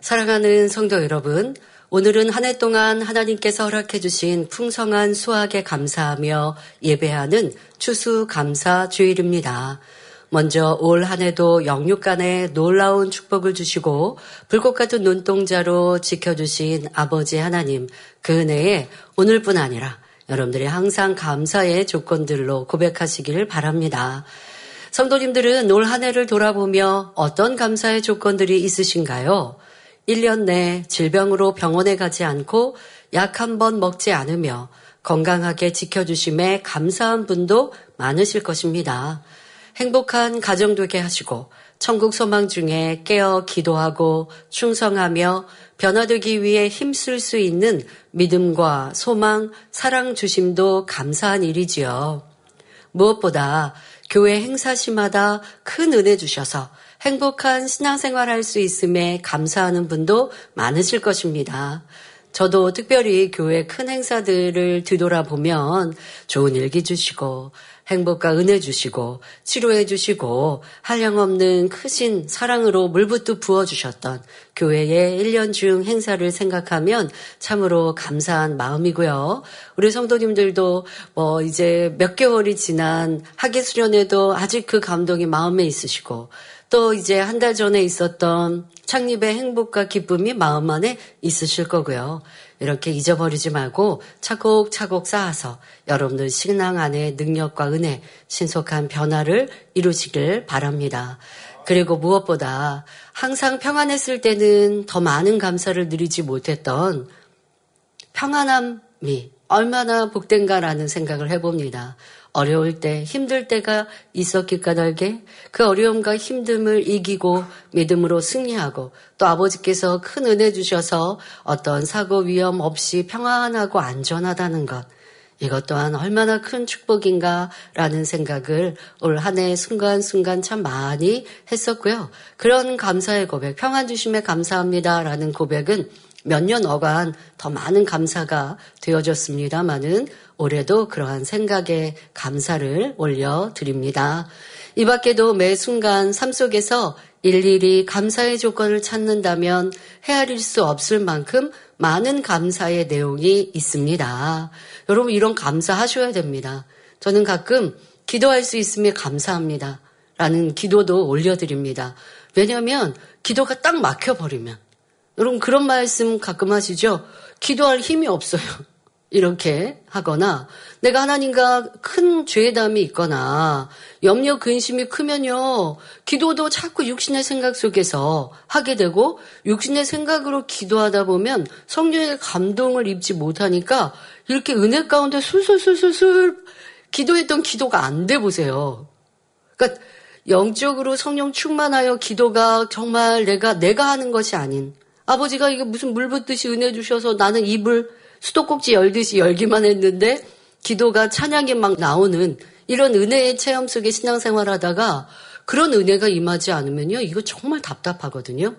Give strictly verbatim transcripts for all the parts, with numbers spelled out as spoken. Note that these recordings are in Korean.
사랑하는 성도 여러분, 오늘은 한 해 동안 하나님께서 허락해 주신 풍성한 수확에 감사하며 예배하는 추수감사 주일입니다. 먼저 올 한 해도 영육간에 놀라운 축복을 주시고 불꽃 같은 눈동자로 지켜주신 아버지 하나님, 그 은혜에 오늘뿐 아니라 여러분들이 항상 감사의 조건들로 고백하시길 바랍니다. 성도님들은 올 한 해를 돌아보며 어떤 감사의 조건들이 있으신가요? 일 년 내 질병으로 병원에 가지 않고 약 한 번 먹지 않으며 건강하게 지켜주심에 감사한 분도 많으실 것입니다. 행복한 가정 되게 하시고 천국 소망 중에 깨어 기도하고 충성하며 변화되기 위해 힘쓸 수 있는 믿음과 소망, 사랑 주심도 감사한 일이지요. 무엇보다 교회 행사시마다 큰 은혜 주셔서 행복한 신앙생활 할 수 있음에 감사하는 분도 많으실 것입니다. 저도 특별히 교회 큰 행사들을 뒤돌아보면 좋은 일기 주시고 행복과 은혜 주시고 치료해 주시고 한량없는 크신 사랑으로 물붓듯 부어주셨던 교회의 일 년 중 행사를 생각하면 참으로 감사한 마음이고요. 우리 성도님들도 뭐 이제 몇 개월이 지난 학예 수련회도 아직 그 감동이 마음에 있으시고 또 이제 한 달 전에 있었던 창립의 행복과 기쁨이 마음 안에 있으실 거고요. 이렇게 잊어버리지 말고 차곡차곡 쌓아서 여러분들 신앙 안에 능력과 은혜, 신속한 변화를 이루시길 바랍니다. 그리고 무엇보다 항상 평안했을 때는 더 많은 감사를 누리지 못했던 평안함이 얼마나 복된가라는 생각을 해봅니다. 어려울 때, 힘들 때가 있었기 까닭에 그 어려움과 힘듦을 이기고 믿음으로 승리하고 또 아버지께서 큰 은혜 주셔서 어떤 사고 위험 없이 평안하고 안전하다는 것, 이것 또한 얼마나 큰 축복인가라는 생각을 올 한 해 순간순간 참 많이 했었고요. 그런 감사의 고백, 평안 주심에 감사합니다라는 고백은 몇 년 어간 더 많은 감사가 되어졌습니다마는 올해도 그러한 생각에 감사를 올려드립니다. 이 밖에도 매 순간 삶 속에서 일일이 감사의 조건을 찾는다면 헤아릴 수 없을 만큼 많은 감사의 내용이 있습니다. 여러분 이런 감사하셔야 됩니다. 저는 가끔 기도할 수 있음에 감사합니다 라는 기도도 올려드립니다. 왜냐하면 기도가 딱 막혀버리면 여러분 그런 말씀 가끔 하시죠? 기도할 힘이 없어요. 이렇게 하거나 내가 하나님과 큰 죄담이 있거나 염려 근심이 크면요. 기도도 자꾸 육신의 생각 속에서 하게 되고 육신의 생각으로 기도하다 보면 성령의 감동을 입지 못하니까 이렇게 은혜 가운데 술술술술술 기도했던 기도가 안 돼 보세요. 그러니까 영적으로 성령 충만하여 기도가 정말 내가 내가 하는 것이 아닌 아버지가 이게 무슨 물 붓듯이 은혜 주셔서 나는 입을 수도꼭지 열듯이 열기만 했는데 기도가 찬양이 막 나오는 이런 은혜의 체험 속에 신앙생활 하다가 그런 은혜가 임하지 않으면요. 이거 정말 답답하거든요.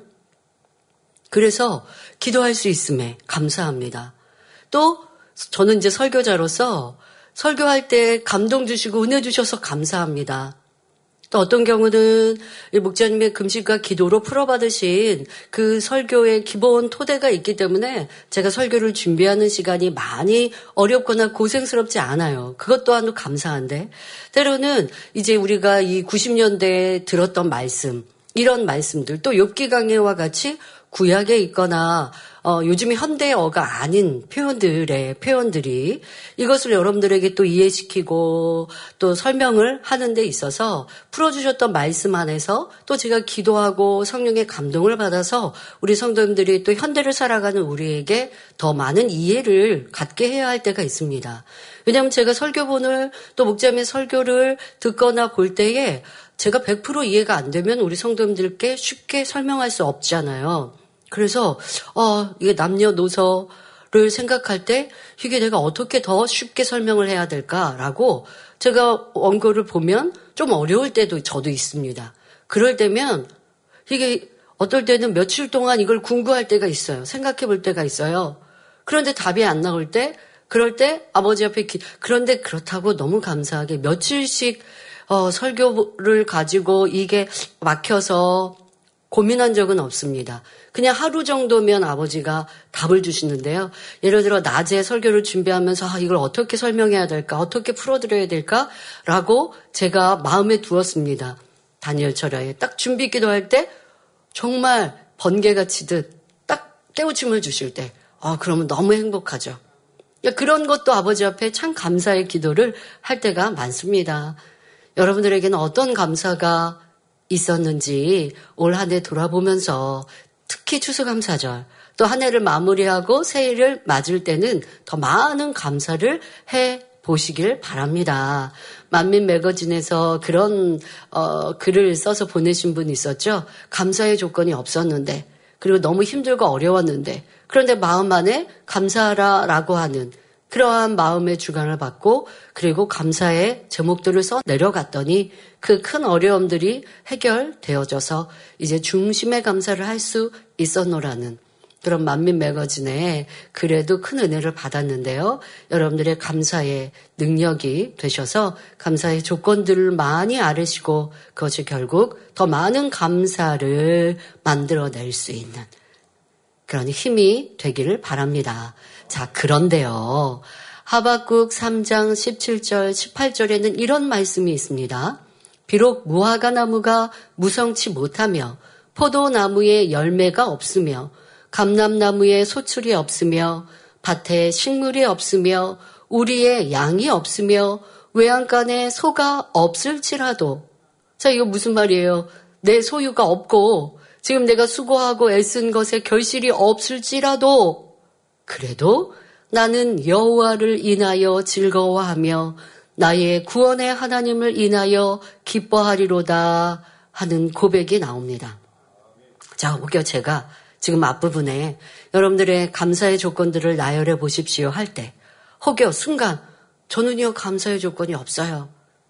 그래서 기도할 수 있음에 감사합니다. 또 저는 이제 설교자로서 설교할 때 감동 주시고 은혜 주셔서 감사합니다. 또 어떤 경우는 목자님의 금식과 기도로 풀어받으신 그 설교의 기본 토대가 있기 때문에 제가 설교를 준비하는 시간이 많이 어렵거나 고생스럽지 않아요. 그것 또한도 감사한데 때로는 이제 우리가 이 구십 년대에 들었던 말씀 이런 말씀들 또 욥기 강해와 같이 구약에 있거나 어, 요즘에 현대어가 아닌 표현들의 표현들이 이것을 여러분들에게 또 이해시키고 또 설명을 하는 데 있어서 풀어주셨던 말씀 안에서 또 제가 기도하고 성령의 감동을 받아서 우리 성도님들이 또 현대를 살아가는 우리에게 더 많은 이해를 갖게 해야 할 때가 있습니다. 왜냐하면 제가 설교본을 또 목자님의 설교를 듣거나 볼 때에 제가 백 퍼센트 이해가 안 되면 우리 성도님들께 쉽게 설명할 수 없잖아요. 그래서 어 이게 남녀노소를 생각할 때 이게 내가 어떻게 더 쉽게 설명을 해야 될까라고 제가 원고를 보면 좀 어려울 때도 저도 있습니다. 그럴 때면 이게 어떨 때는 며칠 동안 이걸 궁구할 때가 있어요. 생각해 볼 때가 있어요. 그런데 답이 안 나올 때 그럴 때 아버지 앞에 기, 그런데 그렇다고 너무 감사하게 며칠씩 어, 설교를 가지고 이게 막혀서 고민한 적은 없습니다. 그냥 하루 정도면 아버지가 답을 주시는데요. 예를 들어 낮에 설교를 준비하면서 아, 이걸 어떻게 설명해야 될까? 어떻게 풀어드려야 될까? 라고 제가 마음에 두었습니다. 다니엘 철야에 딱 준비 기도할 때 정말 번개가 치듯 딱 깨우침을 주실 때 아, 그러면 너무 행복하죠. 그런 것도 아버지 앞에 참 감사의 기도를 할 때가 많습니다. 여러분들에게는 어떤 감사가 있었는지 올 한 해 돌아보면서 특히 추수감사절 또 한 해를 마무리하고 새해를 맞을 때는 더 많은 감사를 해 보시길 바랍니다. 만민 매거진에서 그런 어, 글을 써서 보내신 분이 있었죠. 감사의 조건이 없었는데 그리고 너무 힘들고 어려웠는데 그런데 마음 안에 감사하라라고 하는 그러한 마음의 주관을 받고 그리고 감사의 제목들을 써 내려갔더니 그 큰 어려움들이 해결되어져서 이제 중심의 감사를 할 수 있었노라는 그런 만민 매거진에 그래도 큰 은혜를 받았는데요. 여러분들의 감사의 능력이 되셔서 감사의 조건들을 많이 알으시고 그것이 결국 더 많은 감사를 만들어낼 수 있는 그런 힘이 되기를 바랍니다. 자, 그런데요. 하박국 삼 장 십칠 절, 십팔 절에는 이런 말씀이 있습니다. 비록 무화과 나무가 무성치 못하며 포도나무에 열매가 없으며 감람나무에 소출이 없으며 밭에 식물이 없으며 우리의 양이 없으며 외양간에 소가 없을지라도 자, 이거 무슨 말이에요? 내 소유가 없고 지금 내가 수고하고 애쓴 것에 결실이 없을지라도 그래도 나는 여호와를 인하여 즐거워하며 나의 구원의 하나님을 인하여 기뻐하리로다 하는 고백이 나옵니다. 자, 혹여 제가 지금 앞부분에 여러분들의 감사의 조건들을 나열해 보십시오 할 때 혹여 순간 저는요 감사의 조건이 없어요.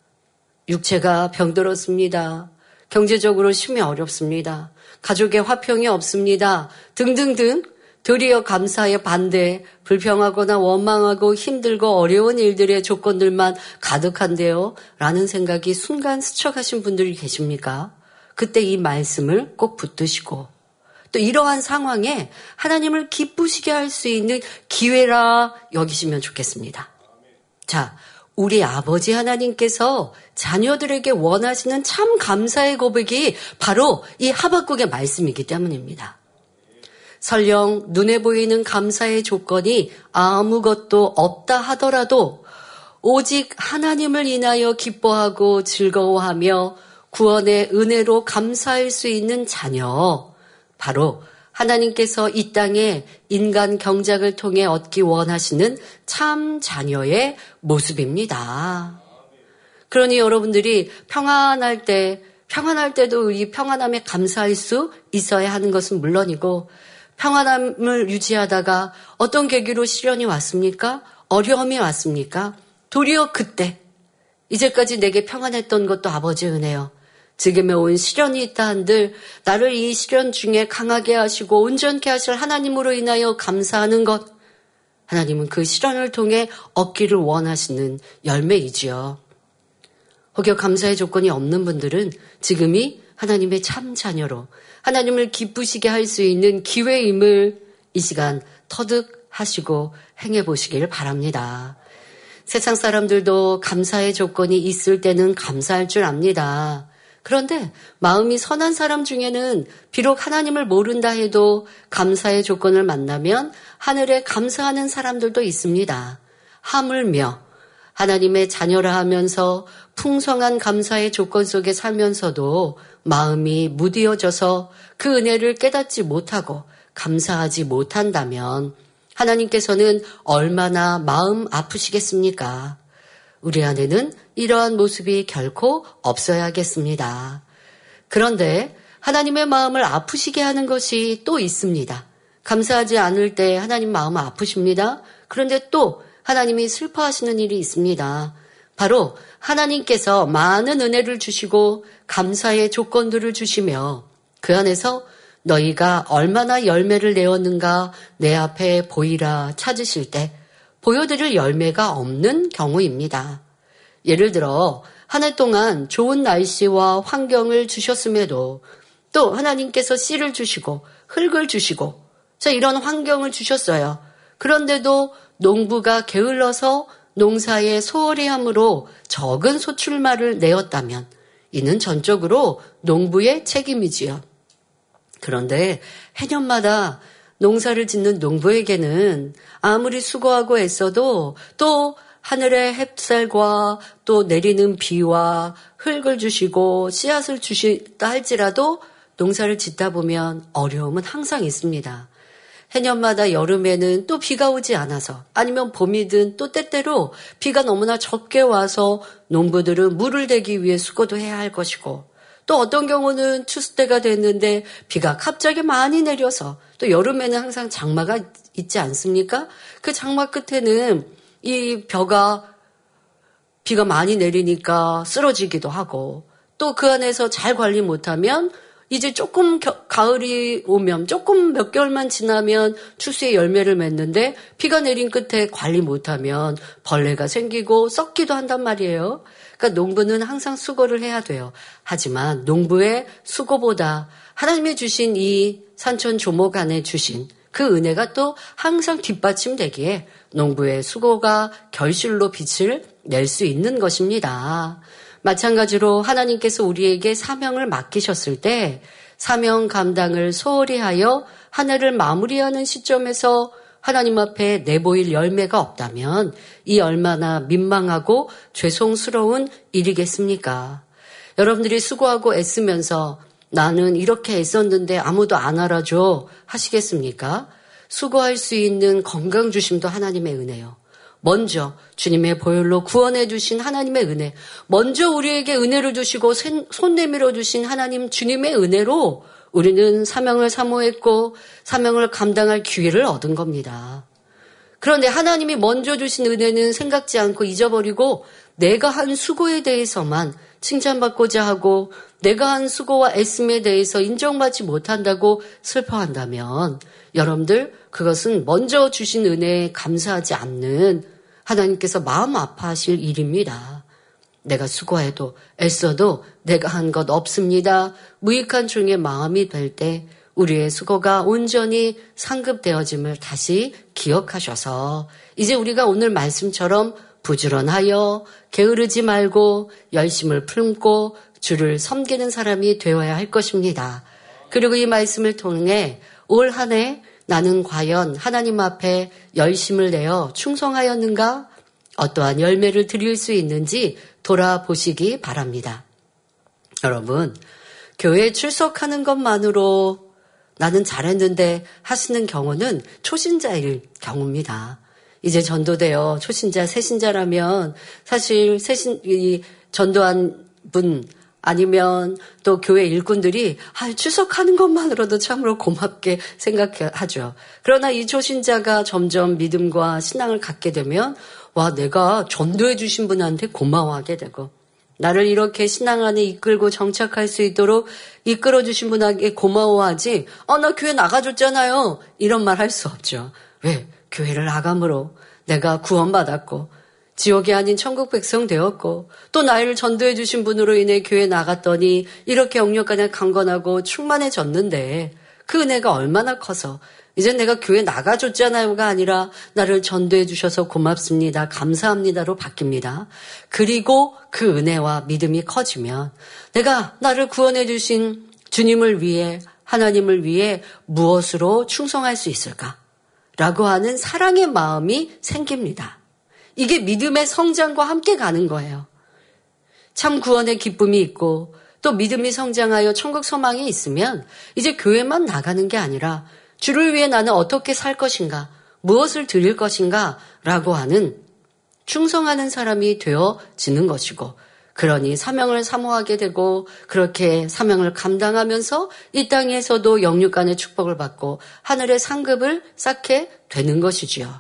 육체가 병들었습니다. 경제적으로 심히 어렵습니다. 가족의 화평이 없습니다. 등등등 도리어 감사의 반대, 불평하거나 원망하고 힘들고 어려운 일들의 조건들만 가득한데요. 라는 생각이 순간 스쳐가신 분들이 계십니까? 그때 이 말씀을 꼭 붙드시고 또 이러한 상황에 하나님을 기쁘시게 할 수 있는 기회라 여기시면 좋겠습니다. 자, 우리 아버지 하나님께서 자녀들에게 원하시는 참 감사의 고백이 바로 이 하박국의 말씀이기 때문입니다. 설령 눈에 보이는 감사의 조건이 아무것도 없다 하더라도 오직 하나님을 인하여 기뻐하고 즐거워하며 구원의 은혜로 감사할 수 있는 자녀, 바로 하나님께서 이 땅에 인간 경작을 통해 얻기 원하시는 참 자녀의 모습입니다. 그러니 여러분들이 평안할 때, 평안할 때도 이 평안함에 감사할 수 있어야 하는 것은 물론이고 평안함을 유지하다가 어떤 계기로 시련이 왔습니까? 어려움이 왔습니까? 도리어 그때 이제까지 내게 평안했던 것도 아버지의 은혜요. 지금에 온 시련이 있다 한들 나를 이 시련 중에 강하게 하시고 온전케 하실 하나님으로 인하여 감사하는 것, 하나님은 그 시련을 통해 얻기를 원하시는 열매이지요. 혹여 감사의 조건이 없는 분들은 지금이 하나님의 참 자녀로 하나님을 기쁘시게 할 수 있는 기회임을 이 시간 터득하시고 행해보시길 바랍니다. 세상 사람들도 감사의 조건이 있을 때는 감사할 줄 압니다. 그런데 마음이 선한 사람 중에는 비록 하나님을 모른다 해도 감사의 조건을 만나면 하늘에 감사하는 사람들도 있습니다. 하물며 하나님의 자녀라 하면서 풍성한 감사의 조건 속에 살면서도 마음이 무디어져서 그 은혜를 깨닫지 못하고 감사하지 못한다면 하나님께서는 얼마나 마음 아프시겠습니까? 우리 안에는 이러한 모습이 결코 없어야겠습니다. 그런데 하나님의 마음을 아프시게 하는 것이 또 있습니다. 감사하지 않을 때 하나님 마음은 아프십니다. 그런데 또 하나님이 슬퍼하시는 일이 있습니다. 바로 하나님께서 많은 은혜를 주시고 감사의 조건들을 주시며 그 안에서 너희가 얼마나 열매를 내었는가 내 앞에 보이라 찾으실 때 보여드릴 열매가 없는 경우입니다. 예를 들어 한 해 동안 좋은 날씨와 환경을 주셨음에도 또 하나님께서 씨를 주시고 흙을 주시고 자 이런 환경을 주셨어요. 그런데도 농부가 게을러서 농사에 소홀히 함으로 적은 소출말을 내었다면 이는 전적으로 농부의 책임이지요. 그런데 해년마다 농사를 짓는 농부에게는 아무리 수고하고 애써도 또 하늘의 햇살과 또 내리는 비와 흙을 주시고 씨앗을 주시다 할지라도 농사를 짓다 보면 어려움은 항상 있습니다. 해년마다 여름에는 또 비가 오지 않아서 아니면 봄이든 또 때때로 비가 너무나 적게 와서 농부들은 물을 대기 위해 수고도 해야 할 것이고 또 어떤 경우는 추수 때가 됐는데 비가 갑자기 많이 내려서 또 여름에는 항상 장마가 있지 않습니까? 그 장마 끝에는 이 벼가 비가 많이 내리니까 쓰러지기도 하고 또 그 안에서 잘 관리 못하면 이제 조금 겨, 가을이 오면 조금 몇 개월만 지나면 추수의 열매를 맺는데 비가 내린 끝에 관리 못하면 벌레가 생기고 썩기도 한단 말이에요. 그러니까 농부는 항상 수고를 해야 돼요. 하지만 농부의 수고보다 하나님이 주신 이 산천 조목 안에 주신 그 은혜가 또 항상 뒷받침되기에 농부의 수고가 결실로 빛을 낼 수 있는 것입니다. 마찬가지로 하나님께서 우리에게 사명을 맡기셨을 때 사명 감당을 소홀히 하여 한 해를 마무리하는 시점에서 하나님 앞에 내보일 열매가 없다면 이 얼마나 민망하고 죄송스러운 일이겠습니까? 여러분들이 수고하고 애쓰면서 나는 이렇게 애썼는데 아무도 안 알아줘 하시겠습니까? 수고할 수 있는 건강 주심도 하나님의 은혜요. 먼저 주님의 보혈로 구원해 주신 하나님의 은혜, 먼저 우리에게 은혜를 주시고 손 내밀어 주신 하나님 주님의 은혜로 우리는 사명을 사모했고 사명을 감당할 기회를 얻은 겁니다. 그런데 하나님이 먼저 주신 은혜는 생각지 않고 잊어버리고 내가 한 수고에 대해서만 칭찬받고자 하고 내가 한 수고와 애씀에 대해서 인정받지 못한다고 슬퍼한다면 여러분들 그것은 먼저 주신 은혜에 감사하지 않는 하나님께서 마음 아파하실 일입니다. 내가 수고해도 애써도 내가 한 것 없습니다. 무익한 종의 마음이 될 때 우리의 수고가 온전히 상급되어짐을 다시 기억하셔서 이제 우리가 오늘 말씀처럼 부지런하여 게으르지 말고 열심을 품고 주를 섬기는 사람이 되어야 할 것입니다. 그리고 이 말씀을 통해 올 한 해 나는 과연 하나님 앞에 열심을 내어 충성하였는가? 어떠한 열매를 드릴 수 있는지 돌아보시기 바랍니다. 여러분, 교회에 출석하는 것만으로 나는 잘했는데 하시는 경우는 초신자일 경우입니다. 이제 전도되어 초신자, 새신자라면 사실 새신, 이 전도한 분 아니면 또 교회 일꾼들이 아, 출석하는 것만으로도 참으로 고맙게 생각하죠. 그러나 이 초신자가 점점 믿음과 신앙을 갖게 되면 와, 내가 전도해 주신 분한테 고마워하게 되고 나를 이렇게 신앙 안에 이끌고 정착할 수 있도록 이끌어 주신 분에게 고마워하지 아, 나 교회 나가줬잖아요. 이런 말 할 수 없죠. 왜? 교회를 나감으로 내가 구원받았고 지옥이 아닌 천국 백성 되었고 또 나를 전도해 주신 분으로 인해 교회 나갔더니 이렇게 영역간에 강건하고 충만해졌는데 그 은혜가 얼마나 커서 이제 내가 교회 나가줬잖아요가 아니라 나를 전도해 주셔서 고맙습니다. 감사합니다로 바뀝니다. 그리고 그 은혜와 믿음이 커지면 내가 나를 구원해 주신 주님을 위해 하나님을 위해 무엇으로 충성할 수 있을까? 라고 하는 사랑의 마음이 생깁니다. 이게 믿음의 성장과 함께 가는 거예요. 참 구원의 기쁨이 있고 또 믿음이 성장하여 천국 소망이 있으면 이제 교회만 나가는 게 아니라 주를 위해 나는 어떻게 살 것인가, 무엇을 드릴 것인가 라고 하는 충성하는 사람이 되어지는 것이고 그러니 사명을 사모하게 되고 그렇게 사명을 감당하면서 이 땅에서도 영육간의 축복을 받고 하늘의 상급을 쌓게 되는 것이지요.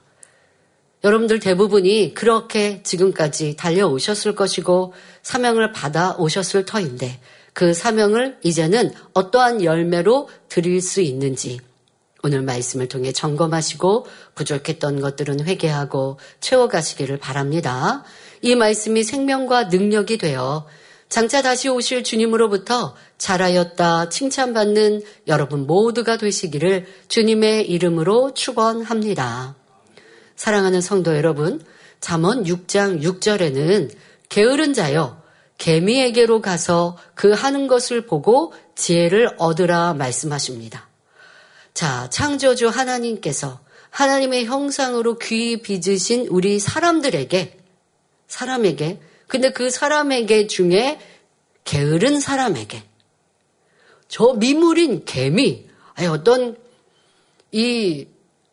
여러분들 대부분이 그렇게 지금까지 달려오셨을 것이고 사명을 받아오셨을 터인데 그 사명을 이제는 어떠한 열매로 드릴 수 있는지 오늘 말씀을 통해 점검하시고 부족했던 것들은 회개하고 채워가시기를 바랍니다. 이 말씀이 생명과 능력이 되어 장차 다시 오실 주님으로부터 잘하였다 칭찬받는 여러분 모두가 되시기를 주님의 이름으로 축원합니다. 사랑하는 성도 여러분, 잠언 육 장 육 절에는 게으른 자여 개미에게로 가서 그 하는 것을 보고 지혜를 얻으라 말씀하십니다. 자, 창조주 하나님께서 하나님의 형상으로 귀 빚으신 우리 사람들에게, 사람에게, 근데 그 사람에게 중에 게으른 사람에게, 저 미물인 개미, 아니 어떤 이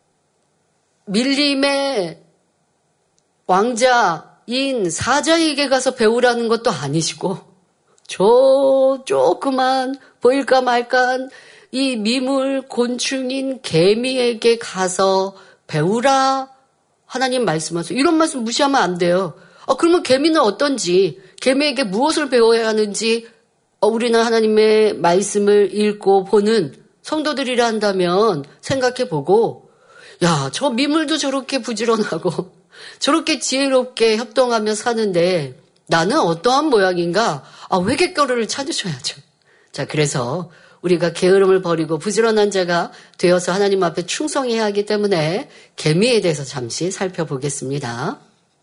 밀림의 왕자인 사자에게 가서 배우라는 것도 아니시고, 저 조그만 보일까 말까한 이 미물 곤충인 개미에게 가서 배우라 하나님 말씀하세요. 이런 말씀 무시하면 안 돼요. 아, 그러면 개미는 어떤지, 개미에게 무엇을 배워야 하는지 어, 우리는 하나님의 말씀을 읽고 보는 성도들이라 한다면 생각해보고, 야, 저 미물도 저렇게 부지런하고 저렇게 지혜롭게 협동하며 사는데 나는 어떠한 모양인가? 아, 회개거리를 찾으셔야죠. 자, 그래서 우리가 게으름을 버리고 부지런한 자가 되어서 하나님 앞에 충성해야 하기 때문에 개미에 대해서 잠시 살펴보겠습니다.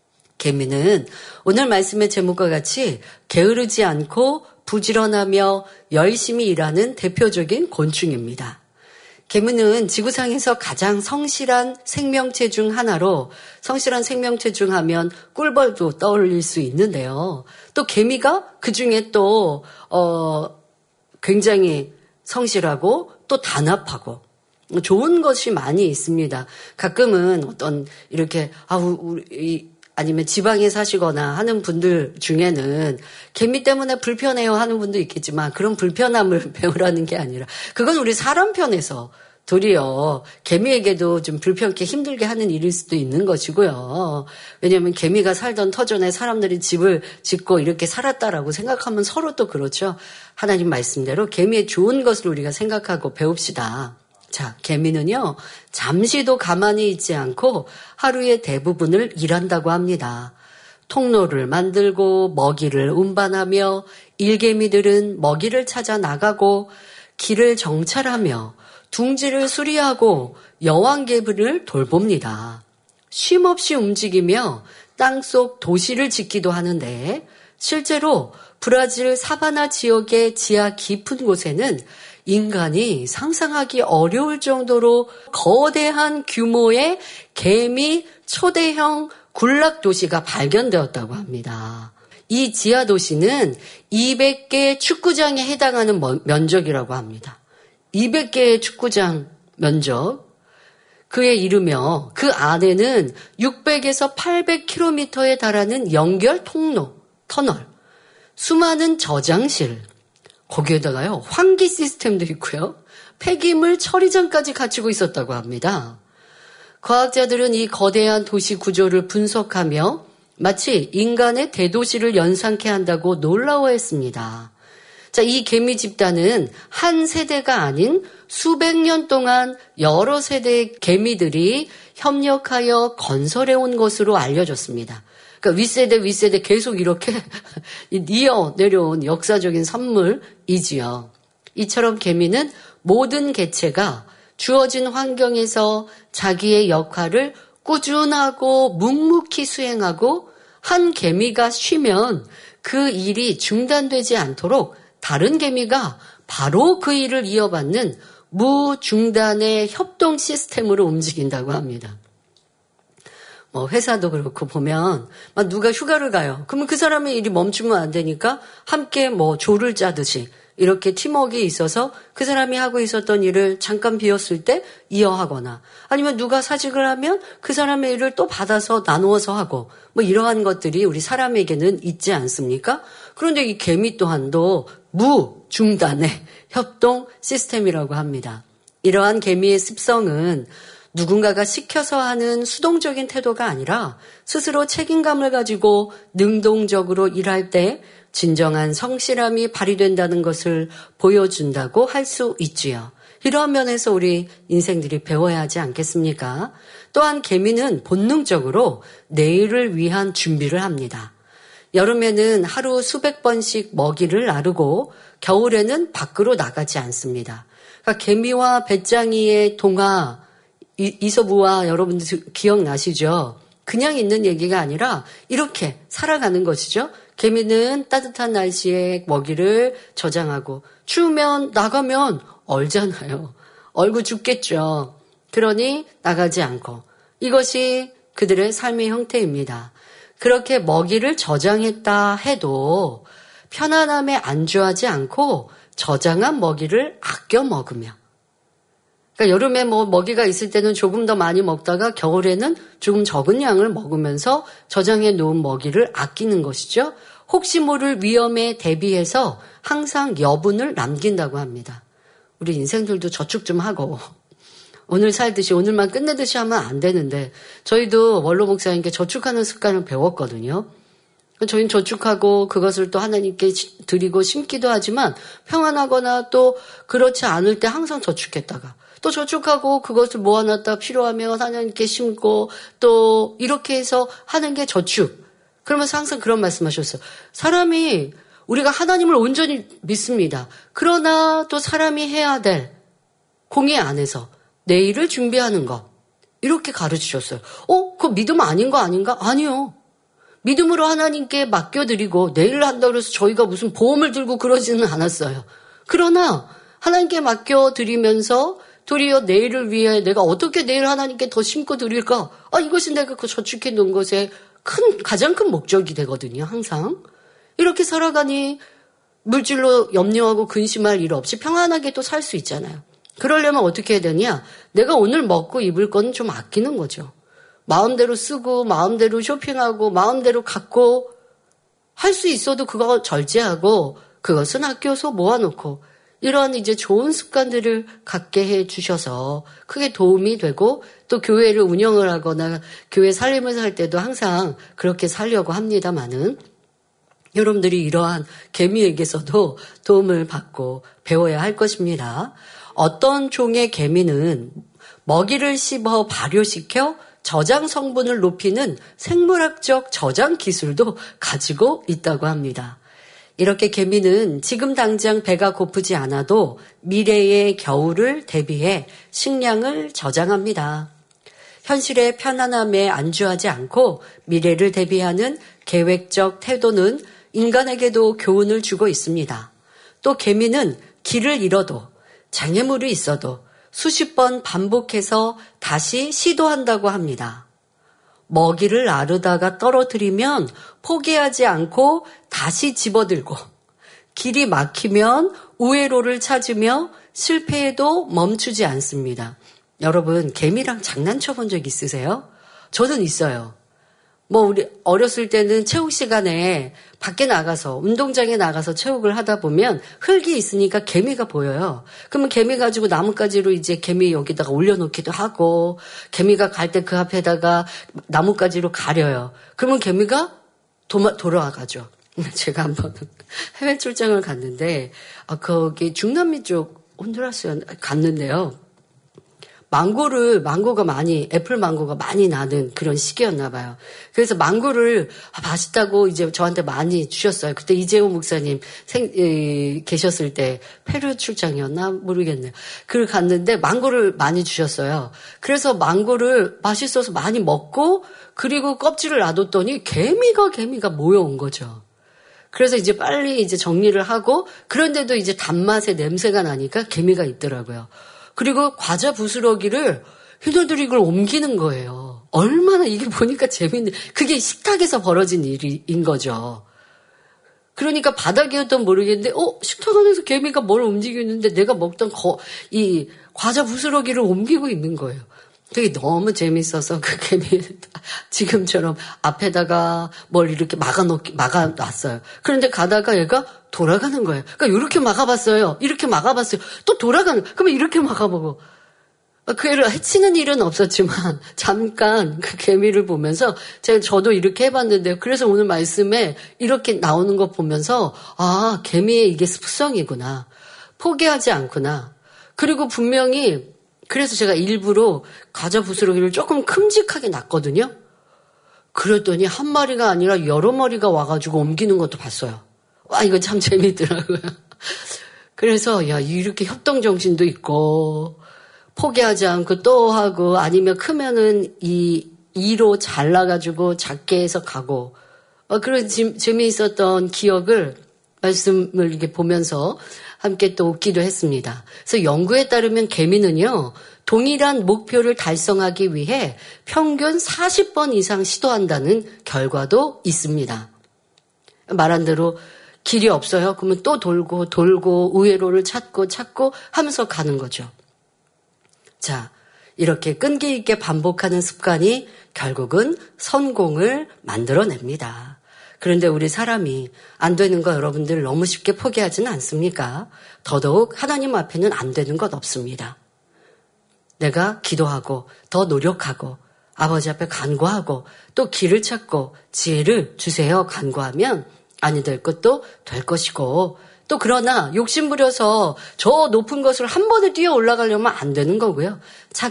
개미는 오늘 말씀의 제목과 같이 게으르지 않고 부지런하며 열심히 일하는 대표적인 곤충입니다. 개미는 지구상에서 가장 성실한 생명체 중 하나로, 성실한 생명체 중 하면 꿀벌도 떠올릴 수 있는데요. 또 개미가 그중에 또 어, 굉장히 성실하고 또 단합하고 좋은 것이 많이 있습니다. 가끔은 어떤 이렇게 아 우리 아니면 지방에 사시거나 하는 분들 중에는 개미 때문에 불편해요 하는 분도 있겠지만 그런 불편함을 배우라는 게 아니라 그건 우리 사람 편에서 도리어 개미에게도 좀 불편하게 힘들게 하는 일일 수도 있는 것이고요. 왜냐하면 개미가 살던 터전에 사람들이 집을 짓고 이렇게 살았다라고 생각하면 서로 또 그렇죠. 하나님 말씀대로 개미의 좋은 것을 우리가 생각하고 배웁시다. 자, 개미는요, 잠시도 가만히 있지 않고 하루의 대부분을 일한다고 합니다. 통로를 만들고 먹이를 운반하며 일개미들은 먹이를 찾아 나가고 길을 정찰하며 둥지를 수리하고 여왕개미를 돌봅니다. 쉼없이 움직이며 땅속 도시를 짓기도 하는데 실제로 브라질 사바나 지역의 지하 깊은 곳에는 인간이 상상하기 어려울 정도로 거대한 규모의 개미 초대형 군락도시가 발견되었다고 합니다. 이 지하도시는 이백 개의 축구장에 해당하는 면적이라고 합니다. 이백 개의 축구장 면적, 그에 이르며 그 안에는 육백에서 팔백 킬로미터에 달하는 연결 통로, 터널, 수많은 저장실, 거기에다가요 환기 시스템도 있고요. 폐기물 처리장까지 갖추고 있었다고 합니다. 과학자들은 이 거대한 도시 구조를 분석하며 마치 인간의 대도시를 연상케 한다고 놀라워했습니다. 자, 이 개미 집단은 한 세대가 아닌 수백 년 동안 여러 세대의 개미들이 협력하여 건설해온 것으로 알려졌습니다. 그러니까 윗세대 윗세대 계속 이렇게 이어 내려온 역사적인 산물이지요. 이처럼 개미는 모든 개체가 주어진 환경에서 자기의 역할을 꾸준하고 묵묵히 수행하고 한 개미가 쉬면 그 일이 중단되지 않도록 다른 개미가 바로 그 일을 이어받는 무중단의 협동 시스템으로 움직인다고 합니다. 뭐 회사도 그렇고 보면 막 누가 휴가를 가요. 그러면 그 사람의 일이 멈추면 안 되니까 함께 뭐 조를 짜듯이 이렇게 팀워크가 있어서 그 사람이 하고 있었던 일을 잠깐 비웠을 때 이어하거나 아니면 누가 사직을 하면 그 사람의 일을 또 받아서 나누어서 하고 뭐 이러한 것들이 우리 사람에게는 있지 않습니까? 그런데 이 개미 또한도 무중단의 협동 시스템이라고 합니다. 이러한 개미의 습성은 누군가가 시켜서 하는 수동적인 태도가 아니라 스스로 책임감을 가지고 능동적으로 일할 때 진정한 성실함이 발휘된다는 것을 보여준다고 할 수 있지요. 이러한 면에서 우리 인생들이 배워야 하지 않겠습니까? 또한 개미는 본능적으로 내일을 위한 준비를 합니다. 여름에는 하루 수백 번씩 먹이를 나르고 겨울에는 밖으로 나가지 않습니다. 그러니까 개미와 배짱이의 동화, 이솝우화 여러분들 기억나시죠? 그냥 있는 얘기가 아니라 이렇게 살아가는 것이죠. 개미는 따뜻한 날씨에 먹이를 저장하고 추우면 나가면 얼잖아요. 얼고 죽겠죠. 그러니 나가지 않고 이것이 그들의 삶의 형태입니다. 그렇게 먹이를 저장했다 해도 편안함에 안주하지 않고 저장한 먹이를 아껴 먹으며 그러니까 여름에 뭐 먹이가 있을 때는 조금 더 많이 먹다가 겨울에는 조금 적은 양을 먹으면서 저장해 놓은 먹이를 아끼는 것이죠. 혹시 모를 위험에 대비해서 항상 여분을 남긴다고 합니다. 우리 인생들도 저축 좀 하고 오늘 살듯이 오늘만 끝내듯이 하면 안 되는데 저희도 원로 목사님께 저축하는 습관을 배웠거든요. 저희는 저축하고 그것을 또 하나님께 드리고 심기도 하지만 평안하거나 또 그렇지 않을 때 항상 저축했다가 또 저축하고 그것을 모아놨다 필요하면 하나님께 심고 또 이렇게 해서 하는 게 저축. 그러면서 항상 그런 말씀하셨어요. 사람이 우리가 하나님을 온전히 믿습니다. 그러나 또 사람이 해야 될 공의 안에서 내일을 준비하는 것. 이렇게 가르치셨어요. 어? 그거 믿음 아닌 거 아닌가? 아니요. 믿음으로 하나님께 맡겨드리고 내일 한다고 해서 저희가 무슨 보험을 들고 그러지는 않았어요. 그러나 하나님께 맡겨드리면서 도리어 내일을 위해 내가 어떻게 내일 하나님께 더 심고 드릴까? 아, 이것이 내가 그 저축해 놓은 것의 큰, 가장 큰 목적이 되거든요, 항상. 이렇게 살아가니 물질로 염려하고 근심할 일 없이 평안하게 또 살 수 있잖아요. 그러려면 어떻게 해야 되냐? 내가 오늘 먹고 입을 건 좀 아끼는 거죠. 마음대로 쓰고 마음대로 쇼핑하고 마음대로 갖고 할 수 있어도 그거 절제하고 그것은 아껴서 모아놓고 이런 이제 좋은 습관들을 갖게 해 주셔서 크게 도움이 되고 또 교회를 운영을 하거나 교회 살림을 살 때도 항상 그렇게 살려고 합니다마는 여러분들이 이러한 개미에게서도 도움을 받고 배워야 할 것입니다. 어떤 종의 개미는 먹이를 씹어 발효시켜 저장 성분을 높이는 생물학적 저장 기술도 가지고 있다고 합니다. 이렇게 개미는 지금 당장 배가 고프지 않아도 미래의 겨울을 대비해 식량을 저장합니다. 현실의 편안함에 안주하지 않고 미래를 대비하는 계획적 태도는 인간에게도 교훈을 주고 있습니다. 또 개미는 길을 잃어도 장애물이 있어도 수십 번 반복해서 다시 시도한다고 합니다. 먹이를 나르다가 떨어뜨리면 포기하지 않고 다시 집어들고 길이 막히면 우회로를 찾으며 실패해도 멈추지 않습니다. 여러분 개미랑 장난쳐 본 적 있으세요? 저는 있어요. 뭐 우리 어렸을 때는 체육 시간에 밖에 나가서 운동장에 나가서 체육을 하다 보면 흙이 있으니까 개미가 보여요. 그러면 개미 가지고 나뭇가지로 이제 개미 여기다가 올려놓기도 하고 개미가 갈 때 그 앞에다가 나뭇가지로 가려요. 그러면 개미가 도마, 돌아가죠. 제가 한번 해외 출장을 갔는데 아, 거기 중남미 쪽 혼두라스 갔는데요. 망고를, 망고가 많이, 애플 망고가 많이 나는 그런 시기였나 봐요. 그래서 망고를 아, 맛있다고 이제 저한테 많이 주셨어요. 그때 이재호 목사님 생, 에, 계셨을 때 페루 출장이었나? 모르겠네요. 그걸 갔는데 망고를 많이 주셨어요. 그래서 망고를 맛있어서 많이 먹고 그리고 껍질을 놔뒀더니 개미가 개미가 모여온 거죠. 그래서 이제 빨리 이제 정리를 하고 그런데도 이제 단맛의 냄새가 나니까 개미가 있더라고요. 그리고 과자 부스러기를 휴대들이 이걸 옮기는 거예요. 얼마나 이게 보니까 재밌는, 그게 식탁에서 벌어진 일인 거죠. 그러니까 바닥이었던 모르겠는데, 어, 식탁 안에서 개미가 뭘 움직이고 있는데 내가 먹던 거, 이 과자 부스러기를 옮기고 있는 거예요. 되게 너무 재밌어서 그 개미 지금처럼 앞에다가 뭘 이렇게 막아놓기, 막아놨어요. 그런데 가다가 얘가 돌아가는 거예요. 그러니까 이렇게 막아봤어요. 이렇게 막아봤어요. 또 돌아가는, 그러면 이렇게 막아보고. 그 애를 해치는 일은 없었지만 잠깐 그 개미를 보면서 제가 저도 이렇게 해봤는데요. 그래서 오늘 말씀에 이렇게 나오는 거 보면서 아, 개미의 이게 습성이구나. 포기하지 않구나. 그리고 분명히 그래서 제가 일부러 과자 부스러기를 조금 큼직하게 놨거든요. 그랬더니 한 마리가 아니라 여러 마리가 와가지고 옮기는 것도 봤어요. 와, 이거 참 재밌더라고요. 그래서 야, 이렇게 협동정신도 있고 포기하지 않고 또 하고 아니면 크면은 이 이로 잘라가지고 작게 해서 가고 어, 그런 지, 재미있었던 기억을 말씀을 이렇게 보면서 함께 또 웃기도 했습니다. 그래서 연구에 따르면 개미는요, 동일한 목표를 달성하기 위해 평균 사십 번 이상 시도한다는 결과도 있습니다. 말한 대로 길이 없어요. 그러면 또 돌고 돌고 우회로를 찾고 찾고 하면서 가는 거죠. 자, 이렇게 끈기 있게 반복하는 습관이 결국은 성공을 만들어냅니다. 그런데 우리 사람이 안 되는 거 여러분들 너무 쉽게 포기하지는 않습니까? 더더욱 하나님 앞에는 안 되는 것 없습니다. 내가 기도하고 더 노력하고 아버지 앞에 간구하고 또 길을 찾고 지혜를 주세요 간구하면 아니 될 것도 될 것이고 또 그러나 욕심부려서 저 높은 것을 한 번에 뛰어 올라가려면 안 되는 거고요.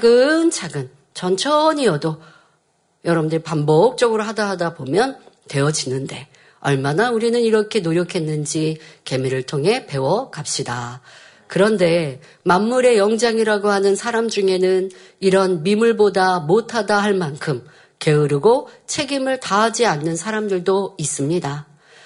차근차근 천천히여도 여러분들이 반복적으로 하다 하다 보면 되어지는데 얼마나 우리는 이렇게 노력했는지 개미를 통해 배워갑시다. 그런데 만물의 영장이라고 하는 사람 중에는 이런 미물보다 못하다 할 만큼 게으르고 책임을 다하지 않는 사람들도 있습니다.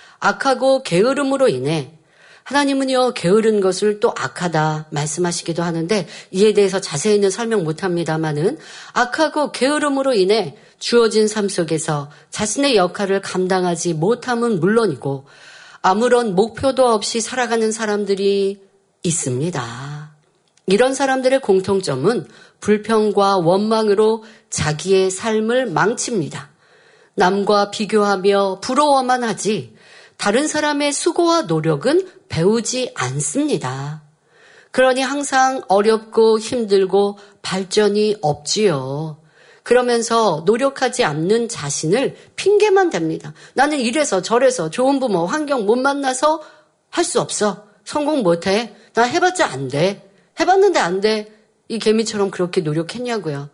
악하고 게으름으로 인해 하나님은요 게으른 것을 또 악하다 말씀하시기도 하는데 이에 대해서 자세히는 설명 못합니다마는 악하고 게으름으로 인해 주어진 삶 속에서 자신의 역할을 감당하지 못함은 물론이고 아무런 목표도 없이 살아가는 사람들이 있습니다. 이런 사람들의 공통점은 불평과 원망으로 자기의 삶을 망칩니다. 남과 비교하며 부러워만 하지 다른 사람의 수고와 노력은 배우지 않습니다. 그러니 항상 어렵고 힘들고 발전이 없지요. 그러면서 노력하지 않는 자신을 핑계만 댑니다. 나는 이래서 저래서 좋은 부모, 환경 못 만나서 할 수 없어. 성공 못해. 나 해봤자 안 돼. 해봤는데 안 돼. 이 개미처럼 그렇게 노력했냐고요.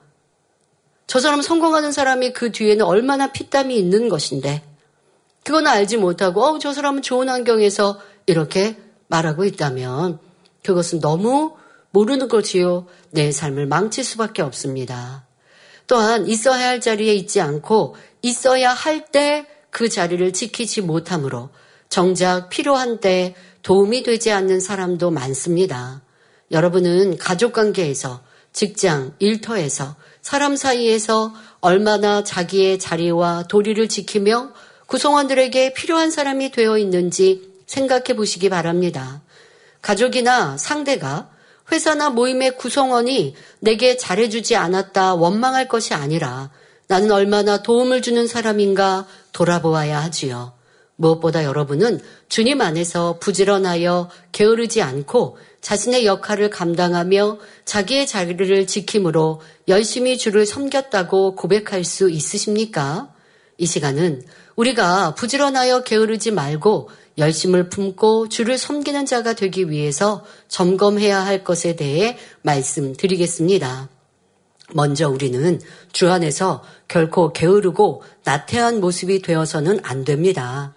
저 사람 성공하는 사람이 그 뒤에는 얼마나 피땀이 있는 것인데 그건 알지 못하고 어, 저 사람은 좋은 환경에서 이렇게 말하고 있다면 그것은 너무 모르는 것이요. 내 삶을 망칠 수밖에 없습니다. 또한 있어야 할 자리에 있지 않고 있어야 할 때 그 자리를 지키지 못함으로 정작 필요한 때 도움이 되지 않는 사람도 많습니다. 여러분은 가족관계에서, 직장, 일터에서, 사람 사이에서 얼마나 자기의 자리와 도리를 지키며 구성원들에게 필요한 사람이 되어 있는지 생각해 보시기 바랍니다. 가족이나 상대가 회사나 모임의 구성원이 내게 잘해주지 않았다 원망할 것이 아니라 나는 얼마나 도움을 주는 사람인가 돌아보아야 하지요. 무엇보다 여러분은 주님 안에서 부지런하여 게으르지 않고 자신의 역할을 감당하며 자기의 자리를 지킴으로 열심히 주를 섬겼다고 고백할 수 있으십니까? 이 시간은 우리가 부지런하여 게으르지 말고 열심을 품고 주를 섬기는 자가 되기 위해서 점검해야 할 것에 대해 말씀드리겠습니다. 먼저 우리는 주 안에서 결코 게으르고 나태한 모습이 되어서는 안 됩니다.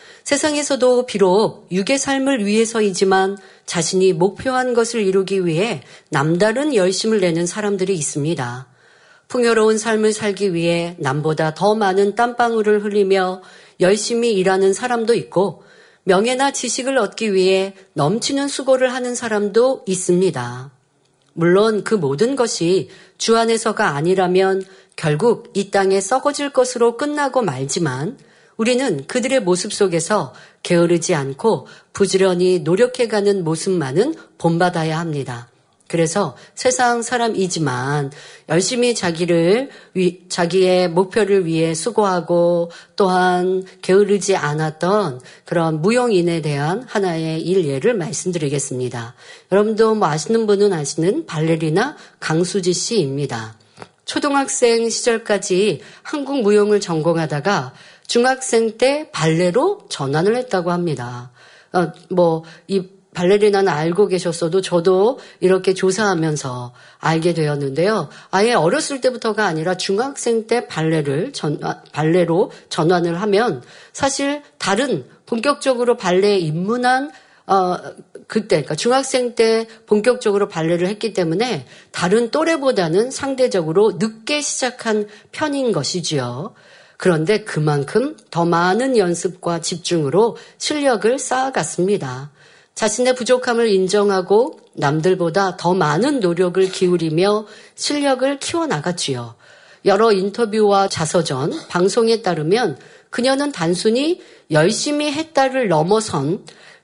세상에서도 비록 육의 삶을 위해서이지만 자신이 목표한 것을 이루기 위해 남다른 열심을 내는 사람들이 있습니다. 풍요로운 삶을 살기 위해 남보다 더 많은 땀방울을 흘리며 열심히 일하는 사람도 있고 명예나 지식을 얻기 위해 넘치는 수고를 하는 사람도 있습니다. 물론 그 모든 것이 주 안에서가 아니라면 결국 이 땅에 썩어질 것으로 끝나고 말지만 우리는 그들의 모습 속에서 게으르지 않고 부지런히 노력해가는 모습만은 본받아야 합니다. 그래서 세상 사람이지만 열심히 자기를 위, 자기의 목표를 위해 수고하고 또한 게으르지 않았던 그런 무용인에 대한 하나의 일예를 말씀드리겠습니다. 여러분도 뭐 아시는 분은 아시는 발레리나 강수지 씨입니다. 초등학생 시절까지 한국 무용을 전공하다가 중학생 때 발레로 전환을 했다고 합니다. 어, 뭐 이 발레리나는 알고 계셨어도 저도 이렇게 조사하면서 알게 되었는데요. 아예 어렸을 때부터가 아니라 중학생 때 발레를 전, 발레로 전환을 하면 사실 다른 본격적으로 발레에 입문한 어, 그때, 그러니까 중학생 때 본격적으로 발레를 했기 때문에 다른 또래보다는 상대적으로 늦게 시작한 편인 것이지요. 그런데 그만큼 더 많은 연습과 집중으로 실력을 쌓아갔습니다. 자신의 부족함을 인정하고 남들보다 더 많은 노력을 기울이며 실력을 키워나갔지요. 여러 인터뷰와 자서전, 방송에 따르면 그녀는 단순히 열심히 했다를 넘어선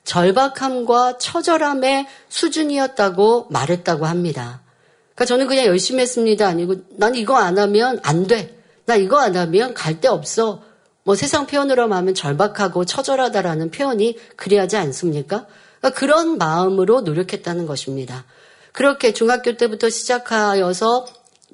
절박함과 처절함의 수준이었다고 말했다고 합니다. 그러니까 저는 그냥 열심히 했습니다. 아니고 난 이거 안 하면 안 돼. 나 이거 안 하면 갈 데 없어. 뭐 세상 표현으로 하면 절박하고 처절하다라는 표현이 그리하지 않습니까? 그러니까 그런 마음으로 노력했다는 것입니다. 그렇게 중학교 때부터 시작하여서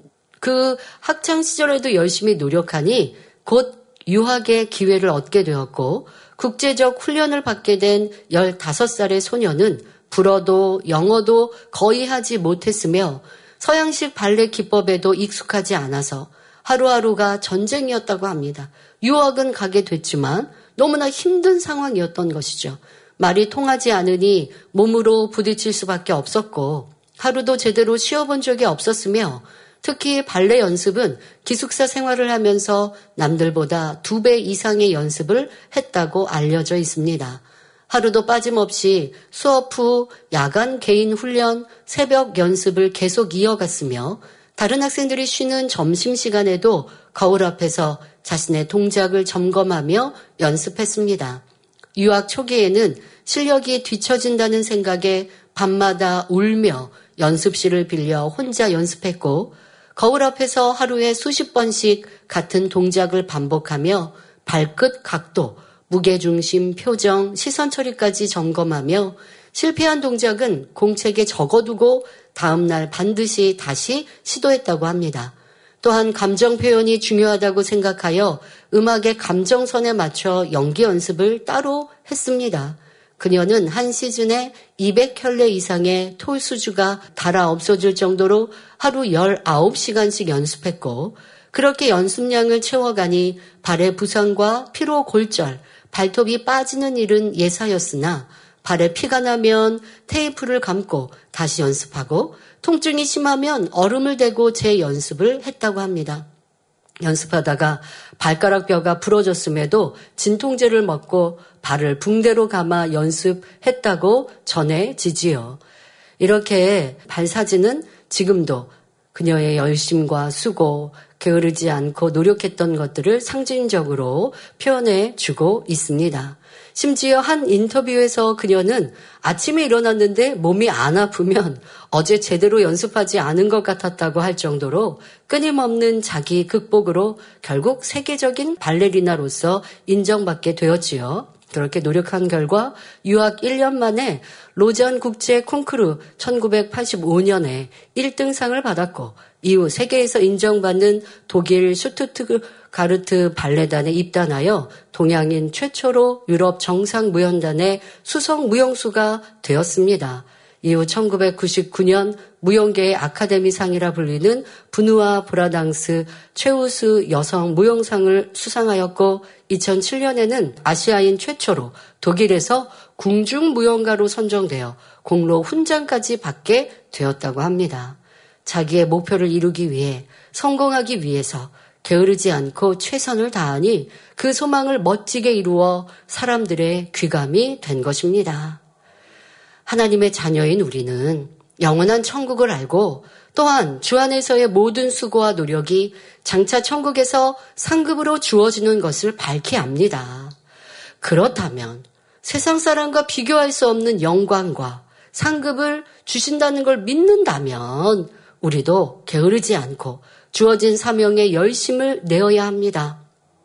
그 학창 시절에도 열심히 노력하니 곧 유학의 기회를 얻게 되었고 국제적 훈련을 받게 된 열다섯 살의 소녀는 불어도 영어도 거의 하지 못했으며 서양식 발레 기법에도 익숙하지 않아서 하루하루가 전쟁이었다고 합니다. 유학은 가게 됐지만 너무나 힘든 상황이었던 것이죠. 말이 통하지 않으니 몸으로 부딪힐 수밖에 없었고 하루도 제대로 쉬어본 적이 없었으며 특히 발레 연습은 기숙사 생활을 하면서 남들보다 두 배 이상의 연습을 했다고 알려져 있습니다. 하루도 빠짐없이 수업 후 야간 개인 훈련, 새벽 연습을 계속 이어갔으며 다른 학생들이 쉬는 점심시간에도 거울 앞에서 자신의 동작을 점검하며 연습했습니다. 유학 초기에는 실력이 뒤처진다는 생각에 밤마다 울며 연습실을 빌려 혼자 연습했고 거울 앞에서 하루에 수십 번씩 같은 동작을 반복하며 발끝 각도, 무게중심, 표정, 시선 처리까지 점검하며 실패한 동작은 공책에 적어두고 다음날 반드시 다시 시도했다고 합니다. 또한 감정 표현이 중요하다고 생각하여 음악의 감정선에 맞춰 연기 연습을 따로 했습니다. 그녀는 한 시즌에 이백 켤레 이상의 톨수주가 달아 없어질 정도로 하루 열아홉 시간씩 연습했고 그렇게 연습량을 채워가니 발의 부상과 피로 골절, 발톱이 빠지는 일은 예사였으나 발에 피가 나면 테이프를 감고 다시 연습하고 통증이 심하면 얼음을 대고 재연습을 했다고 합니다. 연습하다가 발가락 뼈가 부러졌음에도 진통제를 먹고 발을 붕대로 감아 연습했다고 전해지지요. 이렇게 발사진은 지금도 그녀의 열심과 수고, 게으르지 않고 노력했던 것들을 상징적으로 표현해 주고 있습니다. 심지어 한 인터뷰에서 그녀는 아침에 일어났는데 몸이 안 아프면 어제 제대로 연습하지 않은 것 같았다고 할 정도로 끊임없는 자기 극복으로 결국 세계적인 발레리나로서 인정받게 되었지요. 그렇게 노력한 결과 유학 일 년 만에 로잔 국제 콩쿠르 천구백팔십오 년에 일 등상을 받았고 이후 세계에서 인정받는 독일 슈투트가르트 발레단에 입단하여 동양인 최초로 유럽 정상무용단의 수석무용수가 되었습니다. 이후 천구백구십구 년 무용계의 아카데미상이라 불리는 부누아 브라당스 최우수 여성 무용상을 수상하였고 이천칠 년에는 아시아인 최초로 독일에서 궁중무용가로 선정되어 공로 훈장까지 받게 되었다고 합니다. 자기의 목표를 이루기 위해 성공하기 위해서 게으르지 않고 최선을 다하니 그 소망을 멋지게 이루어 사람들의 귀감이 된 것입니다. 하나님의 자녀인 우리는 영원한 천국을 알고 또한 주 안에서의 모든 수고와 노력이 장차 천국에서 상급으로 주어지는 것을 밝히 압니다. 그렇다면 세상 사람과 비교할 수 없는 영광과 상급을 주신다는 걸 믿는다면 우리도 게으르지 않고 주어진 사명에 열심을 내어야 합니다.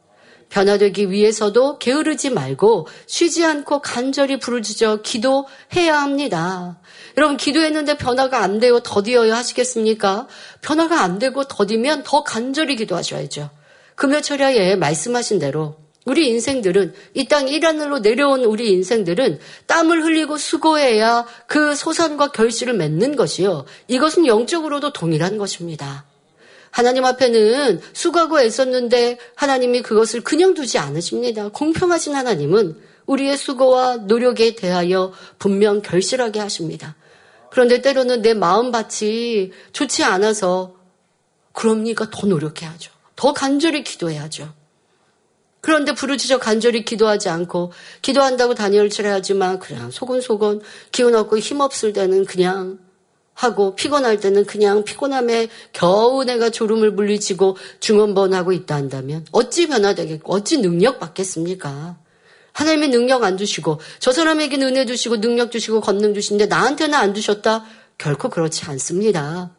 변화되기 위해서도 게으르지 말고 쉬지 않고 간절히 부르짖어 기도해야 합니다. 여러분 기도했는데 변화가 안 되고 더디어야 하시겠습니까? 변화가 안 되고 더디면 더 간절히 기도하셔야죠. 금요철야에 말씀하신 대로 우리 인생들은 이 땅 일하늘로 내려온 우리 인생들은 땀을 흘리고 수고해야 그 소산과 결실을 맺는 것이요. 이것은 영적으로도 동일한 것입니다. 하나님 앞에는 수고하고 애썼는데 하나님이 그것을 그냥 두지 않으십니다. 공평하신 하나님은 우리의 수고와 노력에 대하여 분명 결실하게 하십니다. 그런데 때로는 내 마음밭이 좋지 않아서 그럽니까 더 노력해야죠. 더 간절히 기도해야죠. 그런데 부르짖어 간절히 기도하지 않고 기도한다고 다니엘처럼 하지만 그냥 소곤소곤 기운 없고 힘없을 때는 그냥 하고 피곤할 때는 그냥 피곤함에 겨우 내가 졸음을 물리치고 중언번하고 있다 한다면 어찌 변화되겠고 어찌 능력 받겠습니까? 하나님의 능력 안 주시고 저 사람에게는 은혜 주시고 능력 주시고 권능 주시는데 나한테는 안 주셨다? 결코 그렇지 않습니다.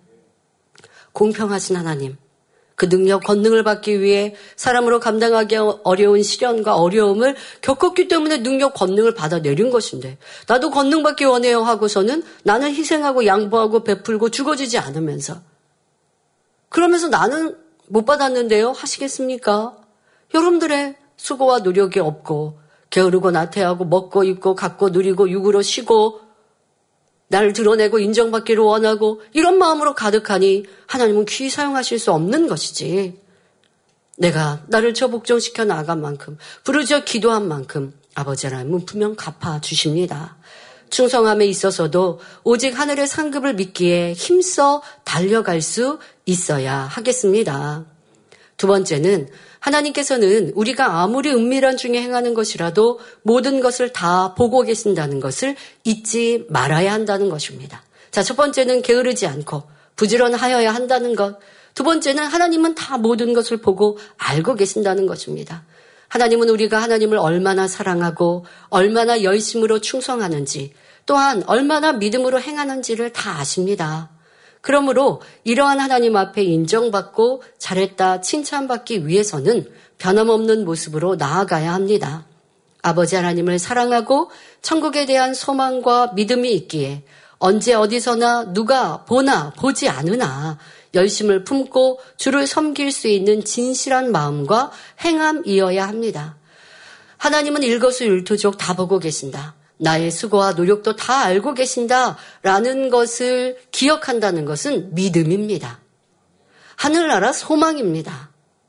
공평하신 하나님. 그 능력, 권능을 받기 위해 사람으로 감당하기 어려운 시련과 어려움을 겪었기 때문에 능력, 권능을 받아 내린 것인데 나도 권능 받기 원해요 하고서는 나는 희생하고 양보하고 베풀고 죽어지지 않으면서 그러면서 나는 못 받았는데요 하시겠습니까? 여러분들의 수고와 노력이 없고 게으르고 나태하고 먹고 입고 갖고 누리고 육으로 쉬고 나를 드러내고 인정받기를 원하고 이런 마음으로 가득하니 하나님은 귀히 사용하실 수 없는 것이지. 내가 나를 저 복종시켜 나아간 만큼 부르짖어 기도한 만큼 아버지 하나님은 분명 갚아주십니다. 충성함에 있어서도 오직 하늘의 상급을 믿기에 힘써 달려갈 수 있어야 하겠습니다. 두 번째는 하나님께서는 우리가 아무리 은밀한 중에 행하는 것이라도 모든 것을 다 보고 계신다는 것을 잊지 말아야 한다는 것입니다. 자, 첫 번째는 게으르지 않고 부지런하여야 한다는 것. 두 번째는 하나님은 다 모든 것을 보고 알고 계신다는 것입니다. 하나님은 우리가 하나님을 얼마나 사랑하고 얼마나 열심으로 충성하는지 또한 얼마나 믿음으로 행하는지를 다 아십니다. 그러므로 이러한 하나님 앞에 인정받고 잘했다 칭찬받기 위해서는 변함없는 모습으로 나아가야 합니다. 아버지 하나님을 사랑하고 천국에 대한 소망과 믿음이 있기에 언제 어디서나 누가 보나 보지 않으나 열심을 품고 주를 섬길 수 있는 진실한 마음과 행함이어야 합니다. 하나님은 일거수일투족 다 보고 계신다. 나의 수고와 노력도 다 알고 계신다라는 것을 기억한다는 것은 믿음입니다. 하늘나라 소망입니다.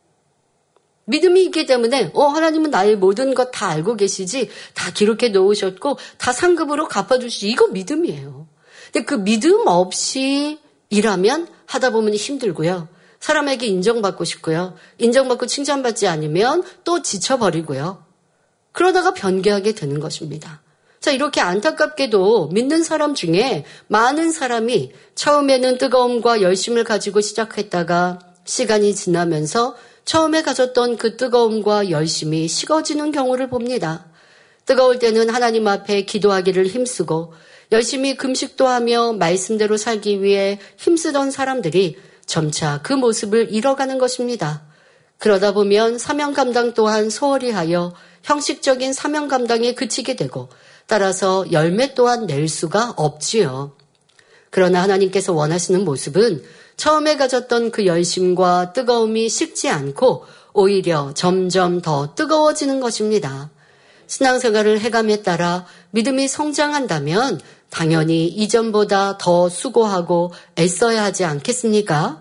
믿음이 있기 때문에 어 하나님은 나의 모든 것 다 알고 계시지 다 기록해 놓으셨고 다 상급으로 갚아주시지 이거 믿음이에요. 근데 그 믿음 없이 일하면 하다 보면 힘들고요. 사람에게 인정받고 싶고요. 인정받고 칭찬받지 않으면 또 지쳐버리고요. 그러다가 변개하게 되는 것입니다. 자, 이렇게 안타깝게도 믿는 사람 중에 많은 사람이 처음에는 뜨거움과 열심을 가지고 시작했다가 시간이 지나면서 처음에 가졌던 그 뜨거움과 열심이 식어지는 경우를 봅니다. 뜨거울 때는 하나님 앞에 기도하기를 힘쓰고 열심히 금식도 하며 말씀대로 살기 위해 힘쓰던 사람들이 점차 그 모습을 잃어가는 것입니다. 그러다 보면 사명 감당 또한 소홀히 하여 형식적인 사명 감당에 그치게 되고 따라서 열매 또한 낼 수가 없지요. 그러나 하나님께서 원하시는 모습은 처음에 가졌던 그 열심과 뜨거움이 식지 않고 오히려 점점 더 뜨거워지는 것입니다. 신앙생활을 해감에 따라 믿음이 성장한다면 당연히 이전보다 더 수고하고 애써야 하지 않겠습니까?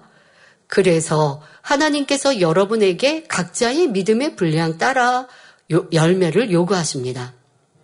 그래서 하나님께서 여러분에게 각자의 믿음의 분량 따라 열매를 요구하십니다.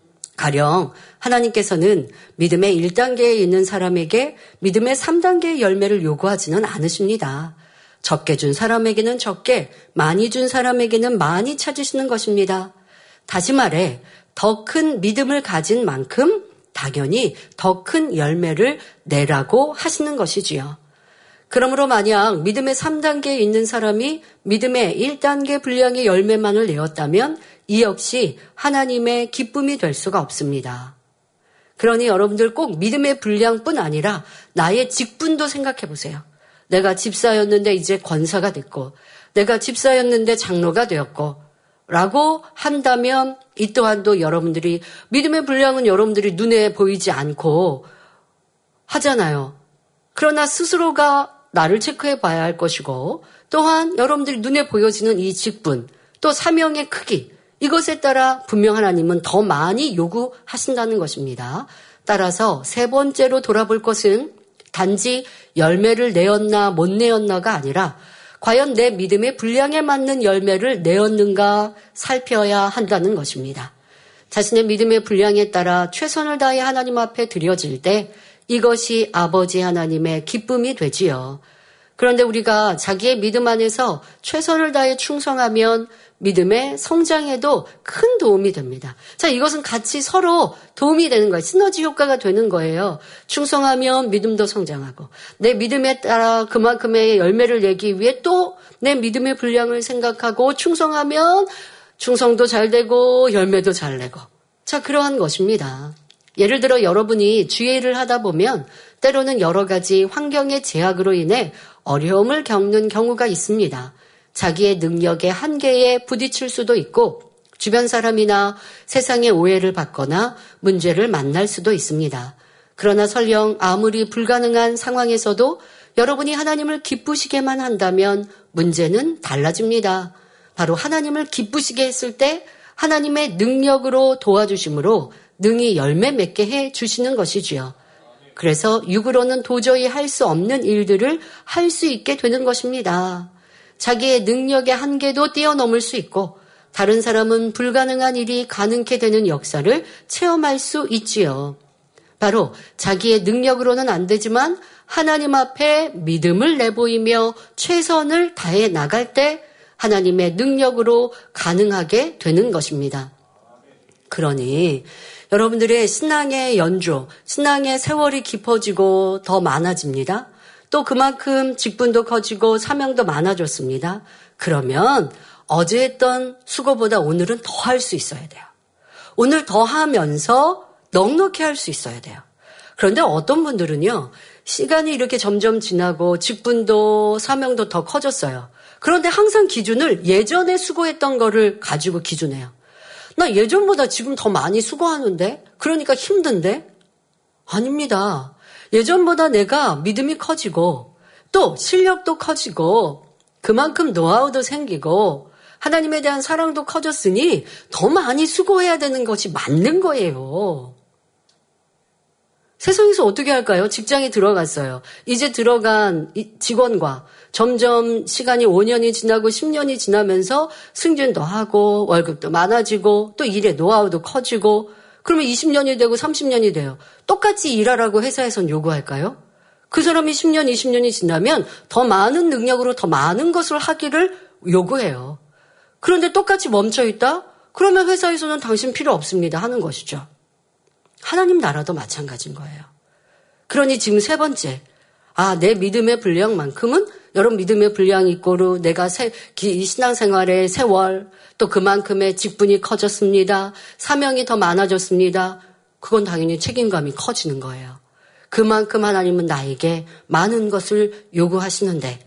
가령 하나님께서는 믿음의 일 단계에 있는 사람에게 믿음의 삼 단계의 열매를 요구하지는 않으십니다. 적게 준 사람에게는 적게, 많이 준 사람에게는 많이 찾으시는 것입니다. 다시 말해 더 큰 믿음을 가진 만큼 당연히 더 큰 열매를 내라고 하시는 것이지요. 그러므로 만약 믿음의 삼 단계에 있는 사람이 믿음의 일 단계 분량의 열매만을 내었다면 이 역시 하나님의 기쁨이 될 수가 없습니다. 그러니 여러분들 꼭 믿음의 분량뿐 아니라 나의 직분도 생각해 보세요. 내가 집사였는데 이제 권사가 됐고 내가 집사였는데 장로가 되었고 라고 한다면 이 또한도 여러분들이 믿음의 분량은 여러분들이 눈에 보이지 않고 하잖아요. 그러나 스스로가 나를 체크해 봐야 할 것이고 또한 여러분들이 눈에 보여지는 이 직분 또 사명의 크기 이것에 따라 분명 하나님은 더 많이 요구하신다는 것입니다. 따라서 세 번째로 돌아볼 것은 단지 열매를 내었나 못 내었나가 아니라 과연 내 믿음의 분량에 맞는 열매를 내었는가 살펴야 한다는 것입니다. 자신의 믿음의 분량에 따라 최선을 다해 하나님 앞에 드려질 때 이것이 아버지 하나님의 기쁨이 되지요. 그런데 우리가 자기의 믿음 안에서 최선을 다해 충성하면 믿음의 성장에도 큰 도움이 됩니다. 자, 이것은 같이 서로 도움이 되는 거예요. 시너지 효과가 되는 거예요. 충성하면 믿음도 성장하고 내 믿음에 따라 그만큼의 열매를 내기 위해 또 내 믿음의 분량을 생각하고 충성하면 충성도 잘 되고 열매도 잘 내고. 자, 그러한 것입니다. 예를 들어 여러분이 주의 일을 하다 보면 때로는 여러 가지 환경의 제약으로 인해 어려움을 겪는 경우가 있습니다. 자기의 능력의 한계에 부딪힐 수도 있고 주변 사람이나 세상의 오해를 받거나 문제를 만날 수도 있습니다. 그러나 설령 아무리 불가능한 상황에서도 여러분이 하나님을 기쁘시게만 한다면 문제는 달라집니다. 바로 하나님을 기쁘시게 했을 때 하나님의 능력으로 도와주심으로 능히 열매 맺게 해 주시는 것이지요. 그래서 육으로는 도저히 할 수 없는 일들을 할 수 있게 되는 것입니다. 자기의 능력의 한계도 뛰어넘을 수 있고 다른 사람은 불가능한 일이 가능케 되는 역사를 체험할 수 있지요. 바로 자기의 능력으로는 안 되지만 하나님 앞에 믿음을 내보이며 최선을 다해 나갈 때 하나님의 능력으로 가능하게 되는 것입니다. 그러니 여러분들의 신앙의 연조, 신앙의 세월이 깊어지고 더 많아집니다. 또 그만큼 직분도 커지고 사명도 많아졌습니다. 그러면 어제 했던 수고보다 오늘은 더 할 수 있어야 돼요. 오늘 더 하면서 넉넉히 할 수 있어야 돼요. 그런데 어떤 분들은요, 시간이 이렇게 점점 지나고 직분도 사명도 더 커졌어요. 그런데 항상 기준을 예전에 수고했던 거를 가지고 기준해요. 나 예전보다 지금 더 많이 수고하는데? 그러니까 힘든데? 아닙니다. 예전보다 내가 믿음이 커지고 또 실력도 커지고 그만큼 노하우도 생기고 하나님에 대한 사랑도 커졌으니 더 많이 수고해야 되는 것이 맞는 거예요. 세상에서 어떻게 할까요? 직장에 들어갔어요. 이제 들어간 직원과 점점 시간이 오 년이 지나고 십 년이 지나면서 승진도 하고 월급도 많아지고 또 일의 노하우도 커지고 그러면 이십 년이 되고 삼십 년이 돼요. 똑같이 일하라고 회사에선 요구할까요? 그 사람이 십 년, 이십 년이 지나면 더 많은 능력으로 더 많은 것을 하기를 요구해요. 그런데 똑같이 멈춰있다? 그러면 회사에서는 당신 필요 없습니다 하는 것이죠. 하나님 나라도 마찬가지인 거예요. 그러니 지금 세 번째, 아, 내 믿음의 분량만큼은 여러분 믿음의 분량이 있고로 내가 세, 기, 신앙생활의 세월 또 그만큼의 직분이 커졌습니다. 사명이 더 많아졌습니다. 그건 당연히 책임감이 커지는 거예요. 그만큼 하나님은 나에게 많은 것을 요구하시는데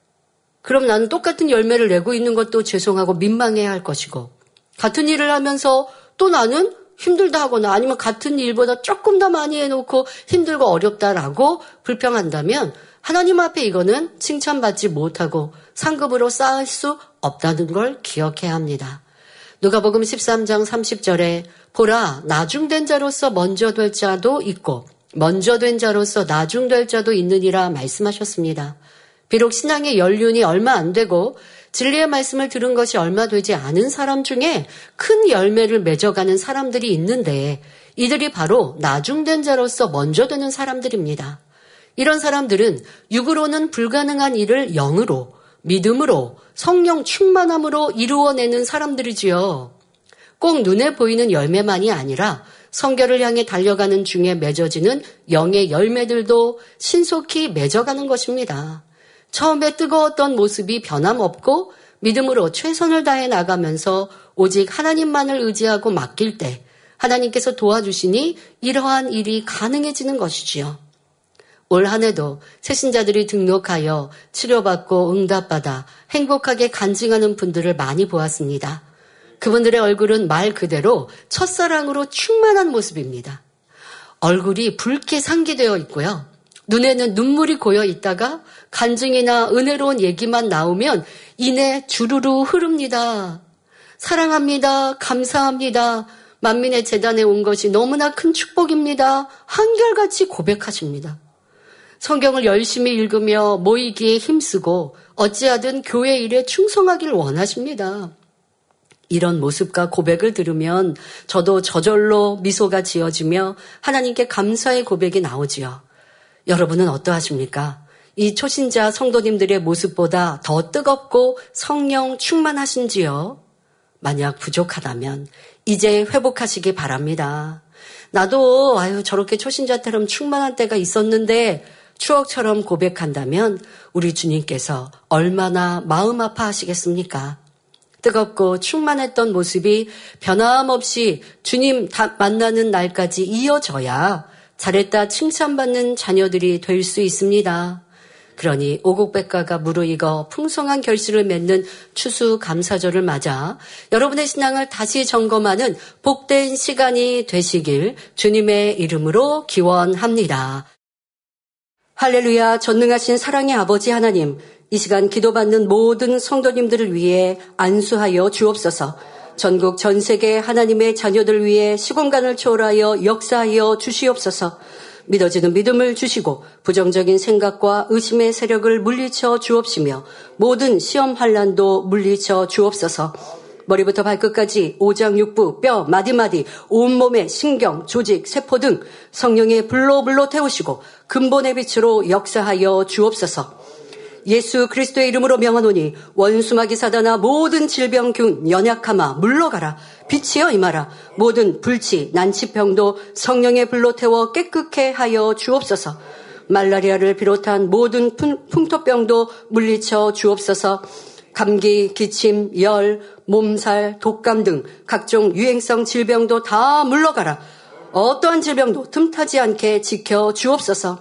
그럼 나는 똑같은 열매를 내고 있는 것도 죄송하고 민망해야 할 것이고 같은 일을 하면서 또 나는 힘들다 하거나 아니면 같은 일보다 조금 더 많이 해놓고 힘들고 어렵다라고 불평한다면 하나님 앞에 이거는 칭찬받지 못하고 상급으로 쌓을 수 없다는 걸 기억해야 합니다. 누가복음 십삼 장 삼십 절에 보라 나중된 자로서 먼저 될 자도 있고 먼저 된 자로서 나중될 자도 있느니라 말씀하셨습니다. 비록 신앙의 연륜이 얼마 안 되고 진리의 말씀을 들은 것이 얼마 되지 않은 사람 중에 큰 열매를 맺어가는 사람들이 있는데 이들이 바로 나중된 자로서 먼저 되는 사람들입니다. 이런 사람들은 육으로는 불가능한 일을 영으로, 믿음으로, 성령 충만함으로 이루어내는 사람들이지요. 꼭 눈에 보이는 열매만이 아니라 성결을 향해 달려가는 중에 맺어지는 영의 열매들도 신속히 맺어가는 것입니다. 처음에 뜨거웠던 모습이 변함없고 믿음으로 최선을 다해 나가면서 오직 하나님만을 의지하고 맡길 때 하나님께서 도와주시니 이러한 일이 가능해지는 것이지요. 올 한 해도 새신자들이 등록하여 치료받고 응답받아 행복하게 간증하는 분들을 많이 보았습니다. 그분들의 얼굴은 말 그대로 첫사랑으로 충만한 모습입니다. 얼굴이 붉게 상기되어 있고요. 눈에는 눈물이 고여 있다가 간증이나 은혜로운 얘기만 나오면 이내 주르르 흐릅니다. 사랑합니다. 감사합니다. 만민의 재단에 온 것이 너무나 큰 축복입니다. 한결같이 고백하십니다. 성경을 열심히 읽으며 모이기에 힘쓰고 어찌하든 교회 일에 충성하길 원하십니다. 이런 모습과 고백을 들으면 저도 저절로 미소가 지어지며 하나님께 감사의 고백이 나오지요. 여러분은 어떠하십니까? 이 초신자 성도님들의 모습보다 더 뜨겁고 성령 충만하신지요? 만약 부족하다면 이제 회복하시기 바랍니다. 나도 아유 저렇게 초신자처럼 충만한 때가 있었는데 추억처럼 고백한다면 우리 주님께서 얼마나 마음 아파하시겠습니까? 뜨겁고 충만했던 모습이 변함없이 주님 만나는 날까지 이어져야 잘했다 칭찬받는 자녀들이 될 수 있습니다. 그러니 오곡백과가 무르익어 풍성한 결실을 맺는 추수감사절을 맞아 여러분의 신앙을 다시 점검하는 복된 시간이 되시길 주님의 이름으로 기원합니다. 할렐루야. 전능하신 사랑의 아버지 하나님, 이 시간 기도받는 모든 성도님들을 위해 안수하여 주옵소서. 전국 전 세계 하나님의 자녀들 위해 시공간을 초월하여 역사하여 주시옵소서. 믿어지는 믿음을 주시고 부정적인 생각과 의심의 세력을 물리쳐 주옵시며 모든 시험 환난도 물리쳐 주옵소서. 머리부터 발끝까지 오장육부, 뼈, 마디마디, 온몸의 신경, 조직, 세포 등 성령의 불로 불로 태우시고 근본의 빛으로 역사하여 주옵소서. 예수 그리스도의 이름으로 명하노니 원수마귀 사단아 모든 질병균 연약함아 물러가라. 빛이여 임하라. 모든 불치 난치병도 성령의 불로 태워 깨끗게 하여 주옵소서. 말라리아를 비롯한 모든 풍토병도 물리쳐 주옵소서. 감기, 기침, 열, 몸살, 독감 등 각종 유행성 질병도 다 물러가라. 어떠한 질병도 틈타지 않게 지켜 주옵소서.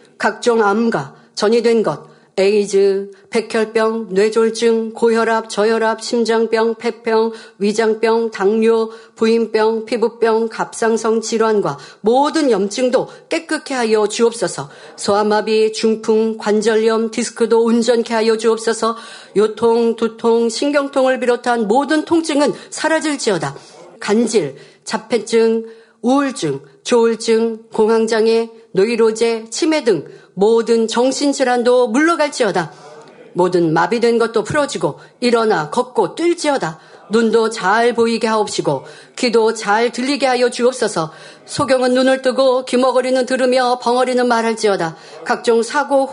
각종 암과 전이된 것, 에이즈, 백혈병, 뇌졸중, 고혈압, 저혈압, 심장병, 폐병, 위장병, 당뇨, 부인병, 피부병, 갑상선 질환과 모든 염증도 깨끗게 하여 주옵소서. 소아마비, 중풍, 관절염, 디스크도 온전케 하여 주옵소서. 요통, 두통, 신경통을 비롯한 모든 통증은 사라질지어다. 간질, 자폐증, 우울증, 조울증, 공황장애, 노이로제, 치매 등 모든 정신질환도 물러갈지어다. 모든 마비된 것도 풀어지고 일어나 걷고 뛸지어다. 눈도 잘 보이게 하옵시고 귀도 잘 들리게 하여 주옵소서. 소경은 눈을 뜨고 귀머거리는 들으며 벙어리는 말할지어다. 각종 사고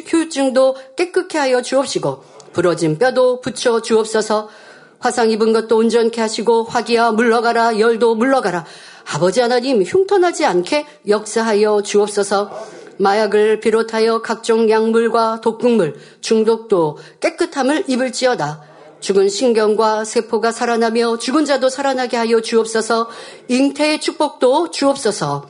후유증도 깨끗게 하여 주옵시고 부러진 뼈도 붙여 주옵소서. 화상 입은 것도 온전케 하시고 화기야 물러가라. 열도 물러가라. 아버지 하나님 흉터나지 않게 역사하여 주옵소서. 마약을 비롯하여 각종 약물과 독극물, 중독도 깨끗함을 입을지어다. 죽은 신경과 세포가 살아나며 죽은 자도 살아나게 하여 주옵소서. 잉태의 축복도 주옵소서.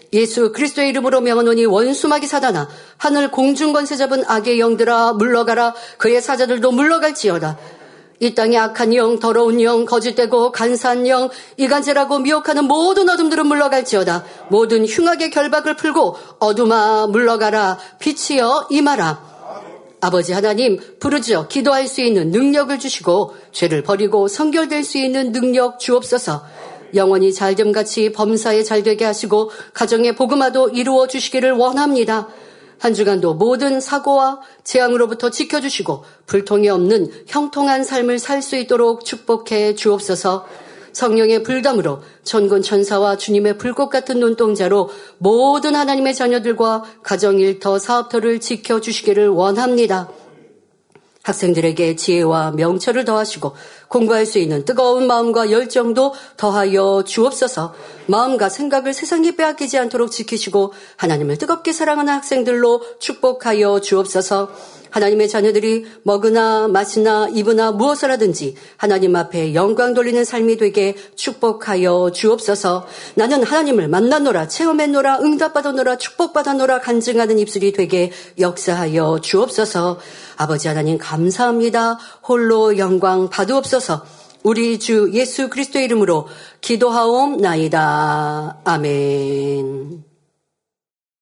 예수 그리스도의 이름으로 명하노니 원수마귀 사단아 하늘 공중 권세 잡은 악의 영들아 물러가라. 그의 사자들도 물러갈지어다. 이 땅의 악한 영, 더러운 영, 거짓되고 간사한 영, 이간질하고 미혹하는 모든 어둠들은 물러갈지어다. 모든 흉악의 결박을 풀고 어둠아 물러가라. 빛이여 임하라. 아버지 하나님 부르짖어 기도할 수 있는 능력을 주시고 죄를 버리고 성결될 수 있는 능력 주옵소서. 영원히 잘됨같이 범사에 잘되게 하시고 가정의 복음화도 이루어 주시기를 원합니다. 한 주간도 모든 사고와 재앙으로부터 지켜주시고 불통이 없는 형통한 삶을 살 수 있도록 축복해 주옵소서. 성령의 불담으로 천군 천사와 주님의 불꽃 같은 눈동자로 모든 하나님의 자녀들과 가정일터 사업터를 지켜주시기를 원합니다. 학생들에게 지혜와 명철을 더하시고 공부할 수 있는 뜨거운 마음과 열정도 더하여 주옵소서. 마음과 생각을 세상에 빼앗기지 않도록 지키시고 하나님을 뜨겁게 사랑하는 학생들로 축복하여 주옵소서. 하나님의 자녀들이 먹으나 마시나 입으나 무엇을 하든지 하나님 앞에 영광 돌리는 삶이 되게 축복하여 주옵소서. 나는 하나님을 만나노라, 체험했노라, 응답받아노라, 축복받아노라 간증하는 입술이 되게 역사하여 주옵소서. 아버지 하나님 감사합니다. 홀로 영광 받으옵소서. 우리 주 예수 그리스도의 이름으로 기도하옵나이다. 아멘.